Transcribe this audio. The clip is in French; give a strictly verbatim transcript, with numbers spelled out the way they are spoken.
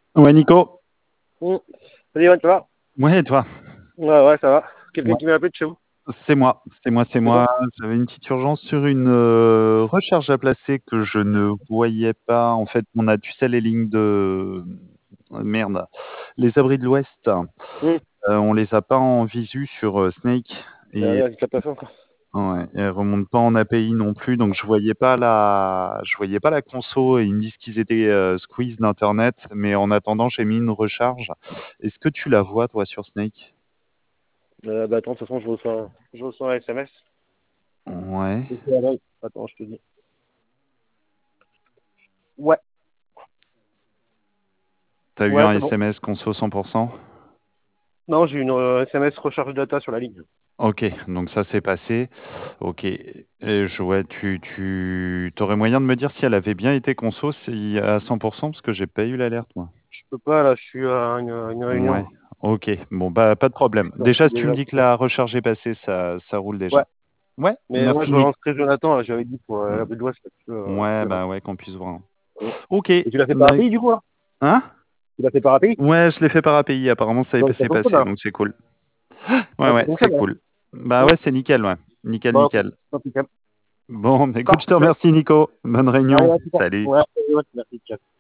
Ouais, Nico. Mmh. Salut Yoann, ça va? Ouais, et toi? Ouais, ouais, ça va. Quelqu'un Ouais. qui m'a appelé de chez vous? C'est moi, c'est moi, c'est C'est toi? moi. J'avais une petite urgence sur une euh, recharge à placer que je ne voyais pas. En fait, on a, tu sais, les lignes de euh, merde, les abris de l'Ouest. Mmh. Euh, on les a pas en visu sur euh, Snake Ah, et regarde, il t'a pas fait encore. ouais, et elles remontent pas en A P I non plus, donc je voyais pas la, je voyais pas la conso et ils me disent qu'ils étaient euh, squeeze d'internet, mais en attendant, j'ai mis une recharge. Est-ce que tu la vois toi sur Snake? Euh, bah attends, de toute façon, je reçois un, je reçois un S M S. Ouais. Et c'est à l'œil. Attends, je te dis. Ouais, T'as eu ouais, un c'est bon. S M S conso cent pour cent? Non, j'ai une euh, S M S recharge data sur la ligne. Ok, donc ça s'est passé. Ok. Et je, ouais, tu, tu aurais moyen de me dire si elle avait bien été conso si, à cent pour cent parce que j'ai pas eu l'alerte, moi. Je peux pas, là, je suis à une, une Ouais. réunion. Ok. Bon, bah, pas de problème. Donc, Déjà, si tu me déjà, dis que la recharge est passée, ça, ça roule ouais. déjà. Ouais, Mais moi, merci je Nick. relancerai Jonathan, là, j'avais dit pour euh, Mm. la de l'Ouest, parce que euh, Ouais, c'est bah ouais, qu'on puisse voir. Mmh. Ok. Et tu l'as fait par Bah, A P I, du coup, là? hein? Tu l'as fait par A P I? Ouais, je l'ai fait par A P I. Apparemment, ça Donc, ça s'est fonctionne, passé, là. donc c'est cool. Ouais, Ah, ça ouais, c'est fonctionne, là. cool. Bah Mmh. ouais, c'est nickel, ouais. Nickel, Bon, nickel. impeccable. Bon, écoute, je te Parfait. remercie, Nico. Bonne Allez, réunion. à plus tard. Salut. Ouais, ouais, merci, ciao.